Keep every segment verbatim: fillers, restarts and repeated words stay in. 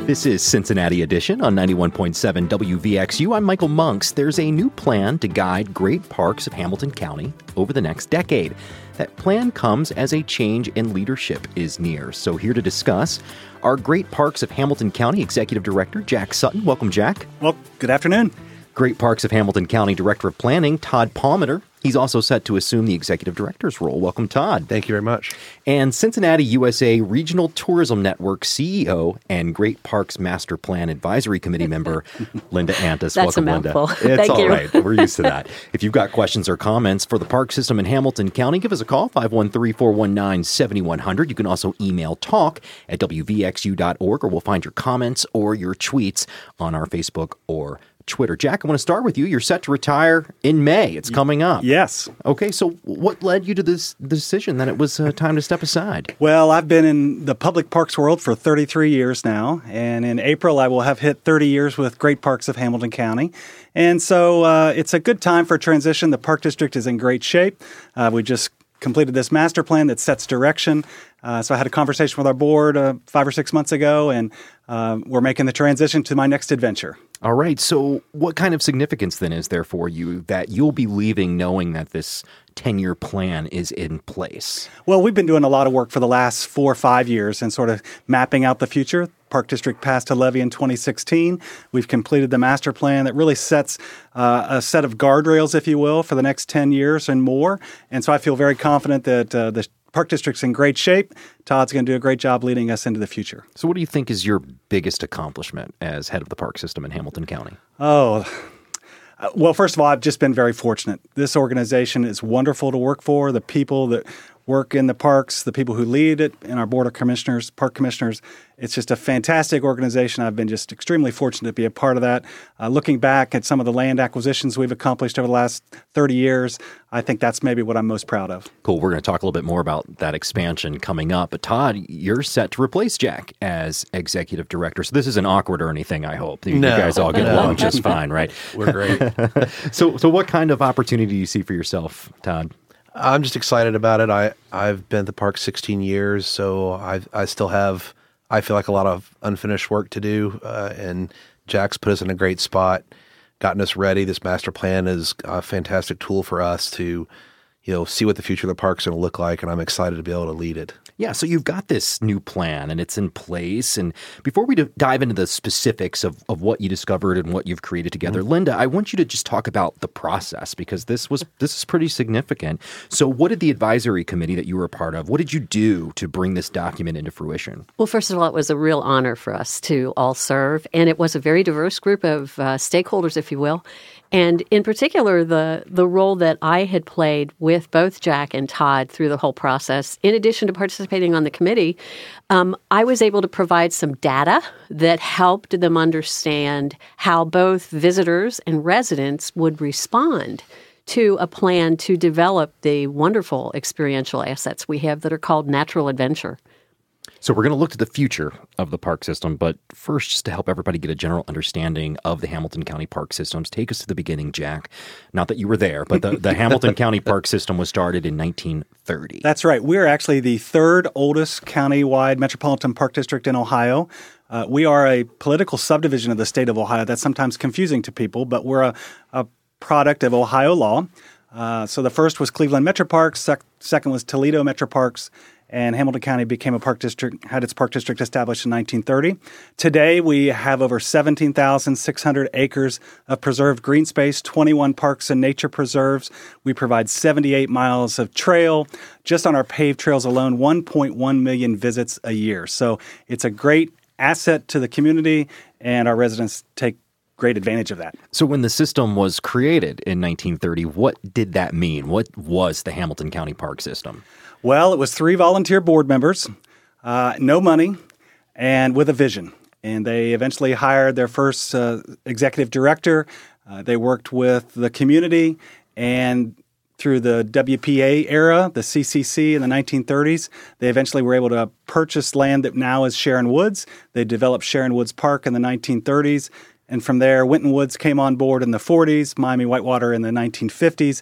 This is Cincinnati Edition on ninety-one point seven W V X U. I'm Michael Monks. There's a new plan to guide great parks of Hamilton County over the next decade. That plan comes as a change in leadership is near. So here to discuss, our Great Parks of Hamilton County Executive Director, Jack Sutton. Welcome, Jack. Well, good afternoon. Great Parks of Hamilton County Director of Planning, Todd Palmiter. He's also set to assume the Executive Director's role. Welcome, Todd. Thank you very much. And Cincinnati U S A Regional Tourism Network C E O and Great Parks Master Plan Advisory Committee member, Linda Antis. That's Welcome, a mouthful. Linda. It's Thank all you. right. We're used to that. If you've got questions or comments for the park system in Hamilton County, give us a call, five one three, four one nine, seven one zero zero. You can also email talk at W V X U dot org, or we'll find your comments or your tweets on our Facebook or Twitter. Jack, I want to start with you. You're set to retire in May. It's coming up. Yes. Okay, so what led you to this decision that it was uh, time to step aside? Well, I've been in the public parks world for thirty-three years now, and in April I will have hit thirty years with Great Parks of Hamilton County. And so uh, it's a good time for a transition. The Park District is in great shape. Uh, we just completed this master plan that sets direction. Uh, so I had a conversation with our board uh, five or six months ago, and uh, we're making the transition to my next adventure. All right. So what kind of significance then is there for you that you'll be leaving knowing that this ten-year plan is in place? Well, we've been doing a lot of work for the last four or five years and sort of mapping out the future. Park District passed a levy in twenty sixteen. We've completed the master plan that really sets uh, a set of guardrails, if you will, for the next ten years and more. And so I feel very confident that uh, the Park District's in great shape. Todd's going to do a great job leading us into the future. So what do you think is your biggest accomplishment as head of the park system in Hamilton County? Oh, uh, well, first of all, I've just been very fortunate. This organization is wonderful to work for. The people that work in the parks, the people who lead it, and our board of commissioners, park commissioners, it's just a fantastic organization. I've been just extremely fortunate to be a part of that. Uh, looking back at some of the land acquisitions we've accomplished over the last thirty years, I think that's maybe what I'm most proud of. Cool. We're going to talk a little bit more about that expansion coming up. But Todd, you're set to replace Jack as executive director. So this isn't awkward or anything, I hope. You, no, you guys all get no. along just fine, right? We're great. so, so what kind of opportunity do you see for yourself, Todd? I'm just excited about it. I, I've been at the park sixteen years, so I I still have, I feel like a lot of unfinished work to do, uh, and Jack's put us in a great spot, gotten us ready. This master plan is a fantastic tool for us to, you know, see what the future of the park's going to look like, and I'm excited to be able to lead it. Yeah, so you've got this new plan and it's in place. And before we d- dive into the specifics of, of what you discovered and what you've created together, mm-hmm. Linda, I want you to just talk about the process because this was this is pretty significant. So what did the advisory committee that you were a part of, what did you do to bring this document into fruition? Well, first of all, it was a real honor for us to all serve. And it was a very diverse group of uh, stakeholders, if you will. And in particular, the the role that I had played with both Jack and Todd through the whole process, in addition to participating on the committee, um, I was able to provide some data that helped them understand how both visitors and residents would respond to a plan to develop the wonderful experiential assets we have that are called natural adventure. So we're going to look to the future of the park system, but first, just to help everybody get a general understanding of the Hamilton County park systems, take us to the beginning, Jack. Not that you were there, but the, the Hamilton County park system was started in nineteen thirty. That's right. We're actually the third oldest county-wide metropolitan park district in Ohio. Uh, we are a political subdivision of the state of Ohio. That's sometimes confusing to people, but we're a, a product of Ohio law. Uh, so the first was Cleveland Metro Parks, sec- second was Toledo Metro Parks, and Hamilton County became a park district, had its park district established in nineteen thirty. Today, we have over seventeen thousand six hundred acres of preserved green space, twenty-one parks and nature preserves. We provide seventy-eight miles of trail. Just on our paved trails alone, one point one million visits a year. So it's a great asset to the community, and our residents take great advantage of that. So when the system was created in nineteen thirty, what did that mean? What was the Hamilton County Park System? Well, it was three volunteer board members, uh, no money, and with a vision. And they eventually hired their first uh, executive director. Uh, they worked with the community, and through the W P A era, the C C C in the nineteen thirties, they eventually were able to purchase land that now is Sharon Woods. They developed Sharon Woods Park in the nineteen thirties. And from there, Winton Woods came on board in the forties, Miami Whitewater in the nineteen fifties,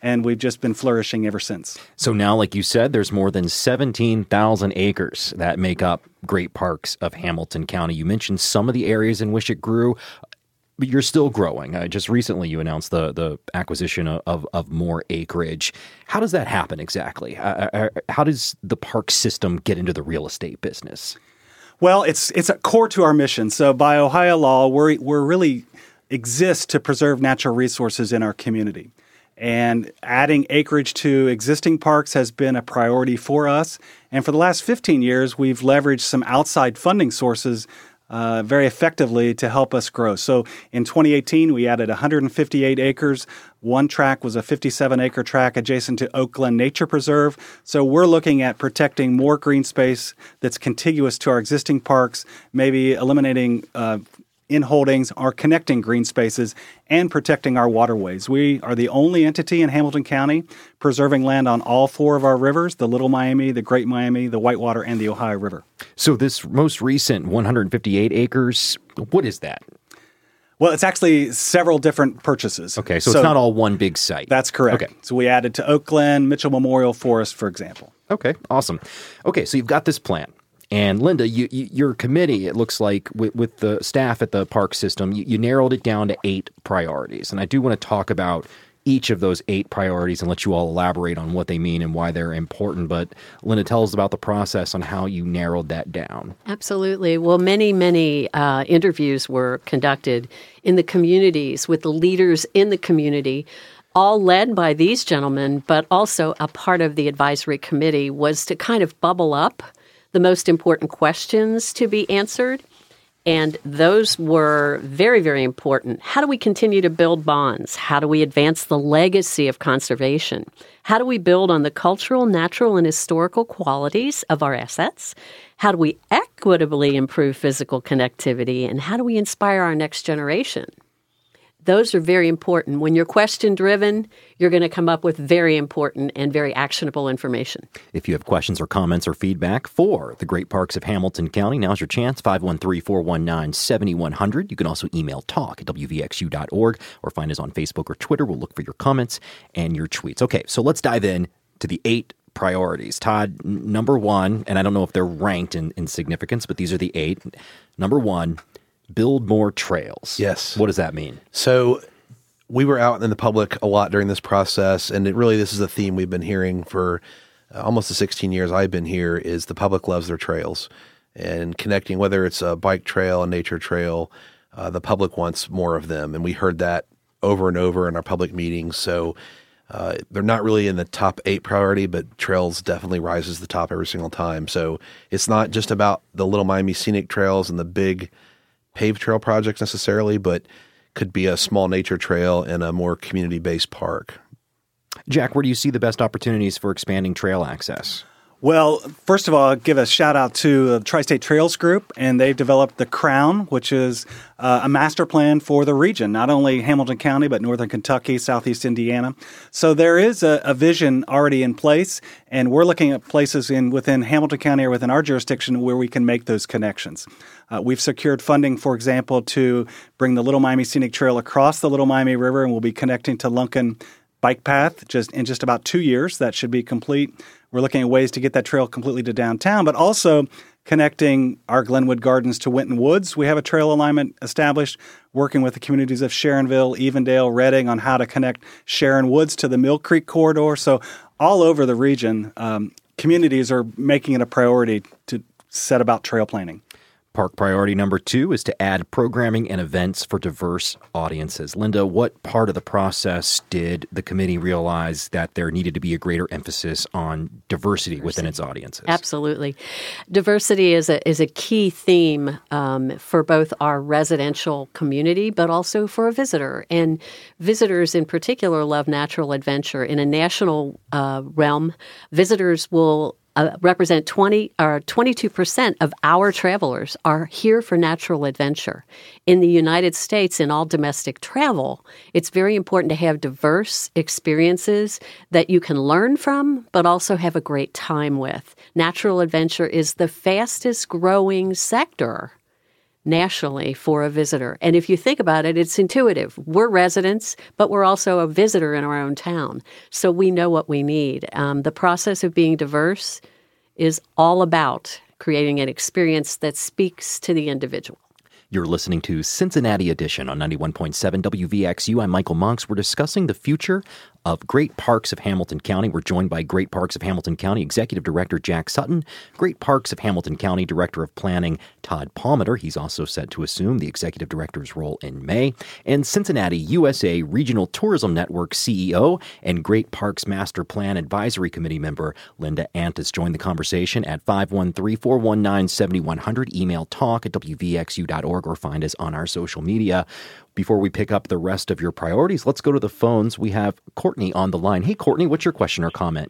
and we've just been flourishing ever since. So now, like you said, there's more than seventeen thousand acres that make up Great Parks of Hamilton County. You mentioned some of the areas in which it grew, but you're still growing. Uh, just recently, you announced the the acquisition of, of, of more acreage. How does that happen exactly? Uh, how does the park system get into the real estate business? Well, it's it's a core to our mission. So by Ohio law, we're we're really exist to preserve natural resources in our community. And adding acreage to existing parks has been a priority for us. And for the last fifteen years, we've leveraged some outside funding sources uh, very effectively to help us grow. So in twenty eighteen, we added one hundred fifty-eight acres. One tract was a fifty-seven acre tract adjacent to Oak Glen Nature Preserve. So we're looking at protecting more green space that's contiguous to our existing parks, maybe eliminating uh, in holdings, or connecting green spaces, and protecting our waterways. We are the only entity in Hamilton County preserving land on all four of our rivers, the Little Miami, the Great Miami, the Whitewater, and the Ohio River. So this most recent one hundred fifty-eight acres, what is that? Well, it's actually several different purchases. Okay, so, so it's not all one big site. That's correct. Okay. So we added to Oak Glen, Mitchell Memorial Forest, for example. Okay, awesome. Okay, so you've got this plan. And Linda, you, you, your committee, it looks like, with, with the staff at the park system, you, you narrowed it down to eight priorities. And I do want to talk about each of those eight priorities and let you all elaborate on what they mean and why they're important. But Linda, tell us about the process on how you narrowed that down. Absolutely. Well, many, many uh, interviews were conducted in the communities with the leaders in the community, all led by these gentlemen, but also a part of the advisory committee was to kind of bubble up the most important questions to be answered. And those were very, very important. How do we continue to build bonds? How do we advance the legacy of conservation? How do we build on the cultural, natural, and historical qualities of our assets? How do we equitably improve physical connectivity? And how do we inspire our next generation? Those are very important. When you're question-driven, you're going to come up with very important and very actionable information. If you have questions or comments or feedback for the Great Parks of Hamilton County, now's your chance, five one three, four one nine, seven one zero zero. You can also email talk at w v x u dot org or find us on Facebook or Twitter. We'll look for your comments and your tweets. Okay, so let's dive in to the eight priorities. Todd, n- number one, and I don't know if they're ranked in, in significance, but these are the eight. Number one, build more trails. Yes. What does that mean? So we were out in the public a lot during this process, and it really, this is a theme we've been hearing for uh, almost the sixteen years I've been here, is the public loves their trails. And connecting, whether it's a bike trail, a nature trail, uh, the public wants more of them. And we heard that over and over in our public meetings. So uh, they're not really in the top eight priority, but trails definitely rises to the top every single time. So it's not just about the Little Miami scenic trails and the big paved trail projects necessarily, but could be a small nature trail in a more community-based park. Jack, where do you see the best opportunities for expanding trail access? Well, first of all, I'll give a shout out to the Tri-State Trails Group, and they've developed the Crown, which is uh, a master plan for the region, not only Hamilton County, but Northern Kentucky, Southeast Indiana. So there is a, a vision already in place, and we're looking at places in within Hamilton County or within our jurisdiction where we can make those connections. Uh, we've secured funding, for example, to bring the Little Miami Scenic Trail across the Little Miami River, and we'll be connecting to Lunken Bike Path just in just about two years. That should be complete. We're looking at ways to get that trail completely to downtown, but also connecting our Glenwood Gardens to Winton Woods. We have a trail alignment established, working with the communities of Sharonville, Evendale, Reading on how to connect Sharon Woods to the Mill Creek corridor. So all over the region, um, communities are making it a priority to set about trail planning. Park priority number two is to add programming and events for diverse audiences. Linda, what part of the process did the committee realize that there needed to be a greater emphasis on diversity, diversity. within its audiences? Absolutely. Diversity is a is a key theme um, for both our residential community, but also for a visitor. And visitors in particular love natural adventure. In a national uh, realm, visitors will Uh, represent twenty or twenty-two percent of our travelers are here for natural adventure. In the United States, in all domestic travel, it's very important to have diverse experiences that you can learn from, but also have a great time with. Natural adventure is the fastest growing sector nationally for a visitor. And if you think about it, it's intuitive. We're residents, but we're also a visitor in our own town. So we know what we need. Um, the process of being diverse is all about creating an experience that speaks to the individual. You're listening to Cincinnati Edition on ninety-one point seven W V X U. I'm Michael Monks. We're discussing the future of Great Parks of Hamilton County. We're joined by Great Parks of Hamilton County Executive Director Jack Sutton, Great Parks of Hamilton County Director of Planning Todd Palmater. He's also set to assume the Executive Director's role in May. And Cincinnati U S A Regional Tourism Network C E O and Great Parks Master Plan Advisory Committee member Linda Antis joined the conversation at five one three, four one nine, seven one zero zero. Email talk at w v x u dot org or find us on our social media. Before we pick up the rest of your priorities, let's go to the phones. We have Courtney on the line. Hey, Courtney, what's your question or comment?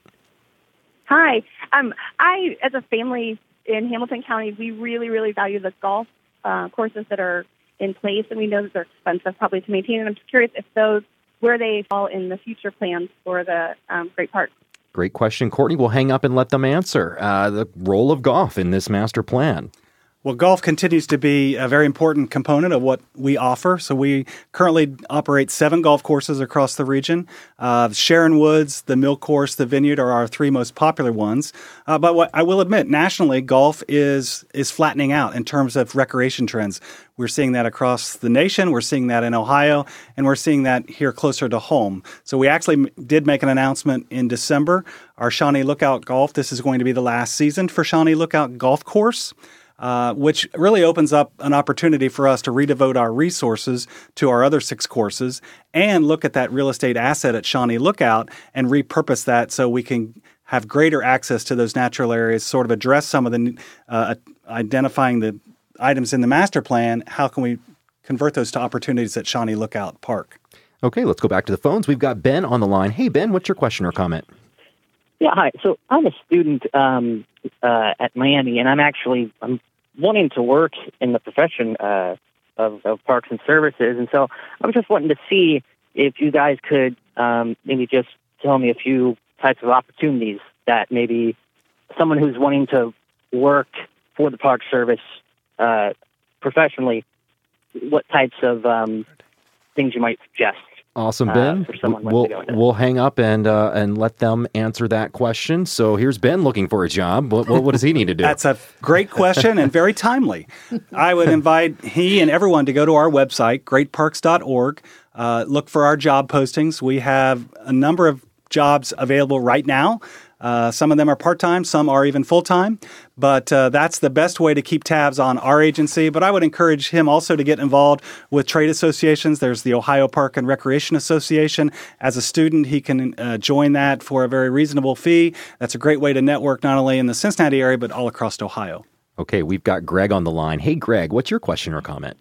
Hi. Um, I, as a family in Hamilton County, we really, really value the golf uh, courses that are in place, and we know that they're expensive probably to maintain. And I'm just curious if those, where they fall in the future plans for the um, Great Park. Great question, Courtney. We'll hang up and let them answer. Uh, the role of golf in this master plan. Well, golf continues to be a very important component of what we offer. So we currently operate seven golf courses across the region. Uh, Sharon Woods, the Mill Course, the Vineyard are our three most popular ones. Uh, but what I will admit, nationally, golf is is flattening out in terms of recreation trends. We're seeing that across the nation. We're seeing that in Ohio, and we're seeing that here closer to home. So we actually did make an announcement in December. Our Shawnee Lookout Golf, this is going to be the last season for Shawnee Lookout Golf Course. Uh, which really opens up an opportunity for us to redevote our resources to our other six courses and look at that real estate asset at Shawnee Lookout and repurpose that so we can have greater access to those natural areas, sort of address some of the uh, identifying the items in the master plan. How can we convert those to opportunities at Shawnee Lookout Park? Okay, let's go back to the phones. We've got Ben on the line. Hey, Ben, what's your question or comment? Yeah, hi. So I'm a student um, uh, at Miami, and I'm actually I'm wanting to work in the profession uh, of, of parks and services. And so I was just wanting to see if you guys could um, maybe just tell me a few types of opportunities that maybe someone who's wanting to work for the Park Service uh, professionally, what types of um, things you might suggest. Awesome, Ben. Uh, we'll we'll hang up and uh, and let them answer that question. So here's Ben looking for a job. What, what, what does he need to do? That's a great question and very timely. I would invite he and everyone to go to our website, great parks dot org. Uh, look for our job postings. We have a number of jobs available right now. Uh, some of them are part-time, some are even full-time, but uh, that's the best way to keep tabs on our agency. But I would encourage him also to get involved with trade associations. There's the Ohio Park and Recreation Association. As a student, he can uh, join that for a very reasonable fee. That's a great way to network not only in the Cincinnati area, but all across Ohio. Okay, we've got Greg on the line. Hey, Greg, what's your question or comment?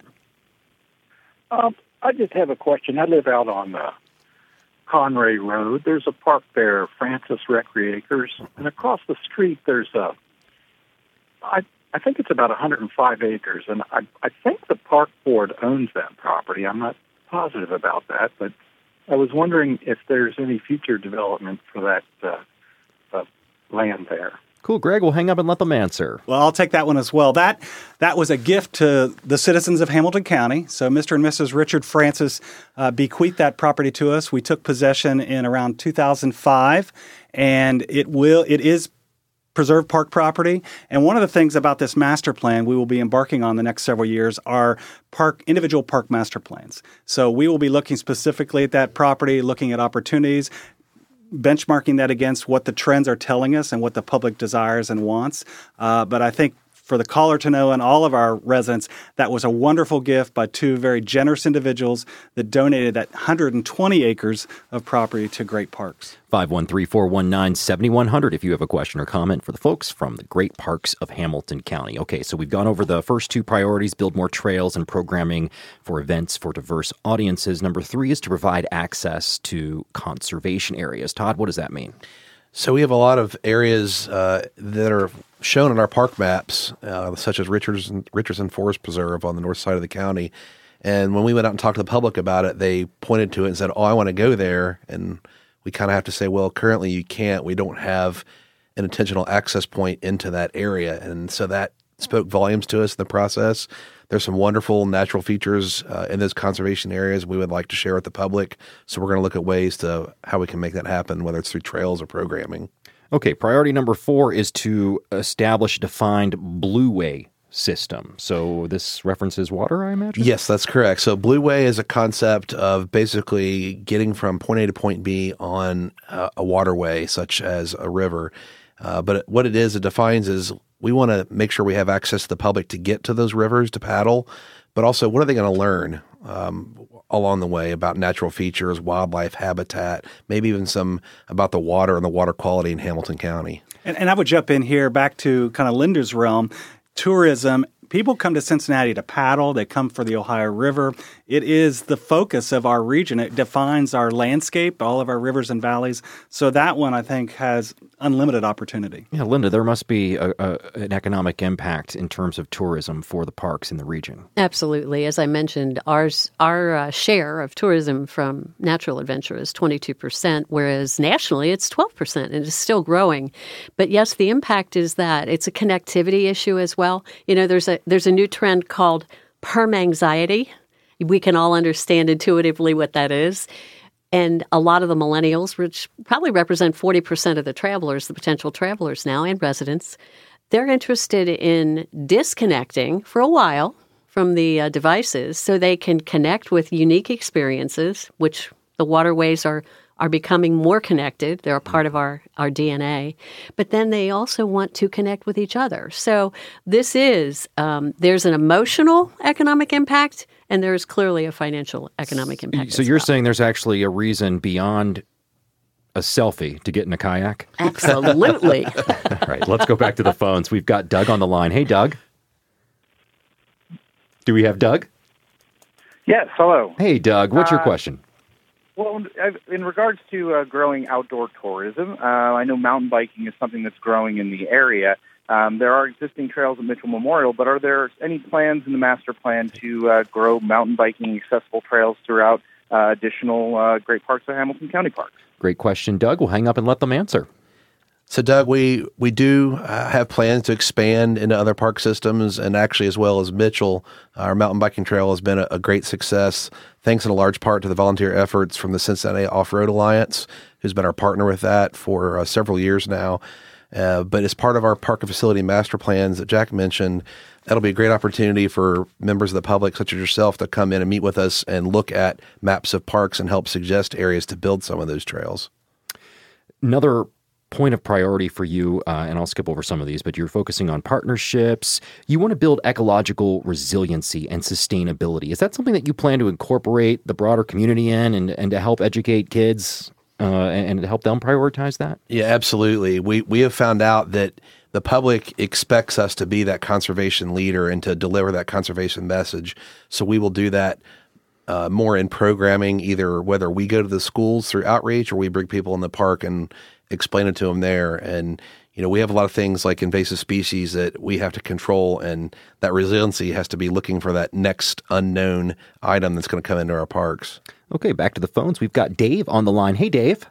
Um, I just have a question. I live out on the Conray Road. There's a park there, Francis Recreators, and across the street there's a, I, I think it's about one hundred five acres, and I, I think the park board owns that property. I'm not positive about that, but I was wondering if there's any future development for that uh, uh, land there. Cool, Greg. We'll hang up and let them answer. Well, I'll take that one as well. That that was a gift to the citizens of Hamilton County. So Mister and Missus Richard Francis uh, bequeathed that property to us. We took possession in around two thousand five, and it will it is preserved park property. And one of the things about this master plan we will be embarking on the next several years are park individual park master plans. So we will be looking specifically at that property, looking at opportunities, benchmarking that against what the trends are telling us and what the public desires and wants. Uh, but I think for the caller to know and all of our residents, that was a wonderful gift by two very generous individuals that donated that one hundred twenty acres of property to Great Parks. five one three, four one nine, seven one zero zero if you have a question or comment for the folks from the Great Parks of Hamilton County. Okay, so we've gone over the first two priorities, build more trails and programming for events for diverse audiences. Number three is to provide access to conservation areas. Todd, what does that mean? So we have a lot of areas uh, that are shown in our park maps, uh, such as Richardson, Richardson Forest Preserve on the north side of the county. And when we went out and talked to the public about it, they pointed to it and said, oh, I want to go there. And we kind of have to say, well, currently you can't. We don't have an intentional access point into that area. And so that spoke volumes to us in the process. there's some wonderful natural features uh, in those conservation areas we would like to share with the public. So we're going to look at ways to how we can make that happen, whether it's through trails or programming. Okay, priority number four is to establish a defined blueway system. So this references water, I imagine? Yes, that's correct. So blueway is a concept of basically getting from point A to point B on uh, a waterway, such as a river. Uh, but what it is, it defines is we want to make sure we have access to the public to get to those rivers to paddle, but also what are they going to learn um, along the way about natural features, wildlife habitat, maybe even some about the water and the water quality in Hamilton County. And, and I would jump in here back to kind of Linda's realm. Tourism, people come to Cincinnati to paddle. They come for the Ohio River. It is the focus of our region. It defines our landscape, all of our rivers and valleys. So that one, I think, has unlimited opportunity. Yeah, Linda, there must be a, a, an economic impact in terms of tourism for the parks in the region. Absolutely. As I mentioned, ours, our uh, share of tourism from natural adventure is twenty-two percent, whereas nationally it's twelve percent, and it's still growing. But yes, the impact is that. It's a connectivity issue as well. You know, there's a there's a new trend called perm-anxiety. We can all understand intuitively what that is. And a lot of the millennials, which probably represent forty percent of the travelers, the potential travelers now and residents, they're interested in disconnecting for a while from the uh, devices so they can connect with unique experiences, which the waterways are are becoming more connected. They're a part of our, our D N A. But then they also want to connect with each other. So this is, um, there's an emotional economic impact, and there's clearly a financial economic impact. So as you're well. saying there's actually a reason beyond a selfie to get in a kayak? Absolutely. All right, let's go back to the phones. We've got Doug on the line. Hey, Doug. Do we have Doug? Yes, hello. Hey, Doug. What's your Uh, question? Well, I've- in regards to uh, growing outdoor tourism, uh, I know mountain biking is something that's growing in the area. Um, there are existing trails at Mitchell Memorial, but are there any plans in the master plan to uh, grow mountain biking accessible trails throughout uh, additional uh, great parts of Hamilton County parks? Great question, Doug. We'll hang up and let them answer. So, Doug, we, we do uh, have plans to expand into other park systems, and actually, as well as Mitchell, our mountain biking trail has been a, a great success, thanks in a large part to the volunteer efforts from the Cincinnati Off-Road Alliance, who's been our partner with that for uh, several years now. Uh, but as part of our park and facility master plans that Jack mentioned, that'll be a great opportunity for members of the public, such as yourself, to come in and meet with us and look at maps of parks and help suggest areas to build some of those trails. Another point of priority for you, uh, and I'll skip over some of these, but you're focusing on partnerships. You want to build ecological resiliency and sustainability. Is that something that you plan to incorporate the broader community in and, and to help educate kids uh, and, and to help them prioritize that? Yeah, absolutely. We we have found out that the public expects us to be that conservation leader and to deliver that conservation message. So we will do that uh, more in programming, either whether we go to the schools through outreach or we bring people in the park and explain it to them there. And, you know, we have a lot of things like invasive species that we have to control, and that resiliency has to be looking for that next unknown item that's going to come into our parks. Okay, back to the phones. We've got Dave on the line. Hey, Dave.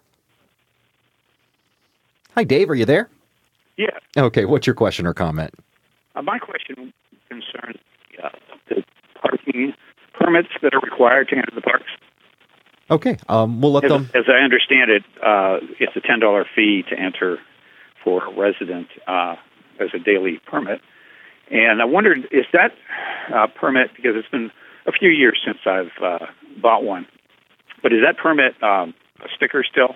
Hi, Dave. Are you there? Yeah. Okay, what's your question or comment? Uh, my question concerns uh, the parking permits that are required to enter the parks. Okay, um, we'll let As, them... as I understand it, uh, it's a ten dollars fee to enter for a resident uh, as a daily permit. And I wondered, is that uh, permit, because it's been a few years since I've uh, bought one, but is that permit um, a sticker still?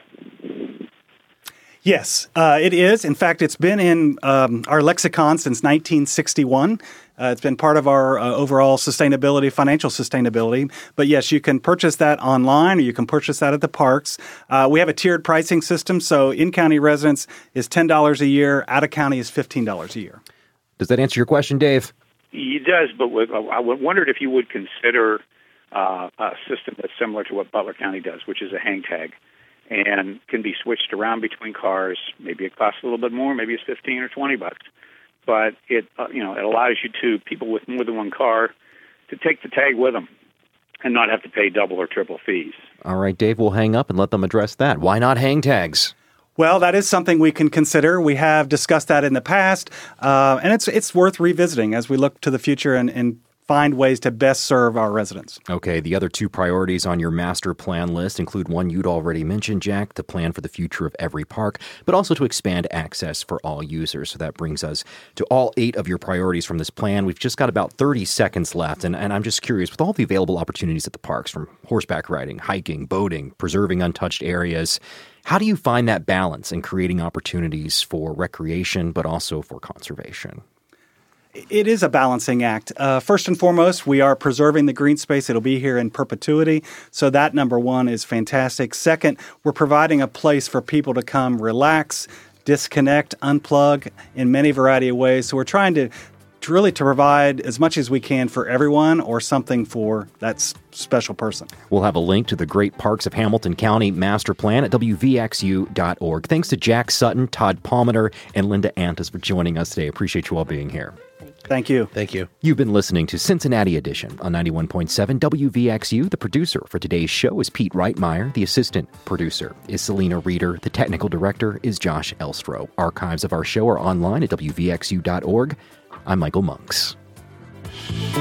Yes, uh, it is. In fact, it's been in um, our lexicon since nineteen sixty-one. Uh, it's been part of our uh, overall sustainability, financial sustainability. But yes, you can purchase that online or you can purchase that at the parks. Uh, we have a tiered pricing system, so in-county residents is ten dollars a year, out-of-county is fifteen dollars a year. Does that answer your question, Dave? It does, but I wondered if you would consider uh, a system that's similar to what Butler County does, which is a hang tag, and can be switched around between cars. Maybe it costs a little bit more, maybe it's fifteen or twenty bucks. But it, uh, you know, it allows you to, people with more than one car, to take the tag with them and not have to pay double or triple fees. All right, Dave, we'll hang up and let them address that. Why not hang tags? Well, that is something we can consider. We have discussed that in the past, uh, and it's it's worth revisiting as we look to the future and, and find ways to best serve our residents. Okay, the other two priorities on your master plan list include one you'd already mentioned, Jack, to plan for the future of every park, but also to expand access for all users. So that brings us to all eight of your priorities from this plan. We've just got about thirty seconds left, and, and I'm just curious, with all the available opportunities at the parks, from horseback riding, hiking, boating, preserving untouched areas, how do you find that balance in creating opportunities for recreation, but also for conservation? It is a balancing act. Uh, first and foremost, we are preserving the green space. It'll be here in perpetuity. So that, number one, is fantastic. Second, we're providing a place for people to come relax, disconnect, unplug in many variety of ways. So we're trying to, to really to provide as much as we can for everyone, or something for that s- special person. We'll have a link to the Great Parks of Hamilton County Master Plan at W V X U dot org. Thanks to Jack Sutton, Todd Palmer, and Linda Antis for joining us today. Appreciate you all being here. Thank you. Thank you. You've been listening to Cincinnati Edition on ninety-one point seven W V X U. The producer for today's show is Pete Reitmeyer. The assistant producer is Selena Reeder. The technical director is Josh Elstro. Archives of our show are online at W V X U dot org. I'm Michael Monks.